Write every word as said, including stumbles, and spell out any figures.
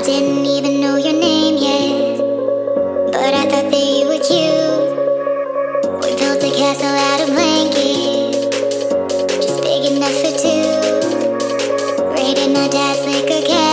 didn't even know your name yet, but I thought that you were cute. We built a castle out of blankets, just big enough for two. Raided my dad's liquor cabinet.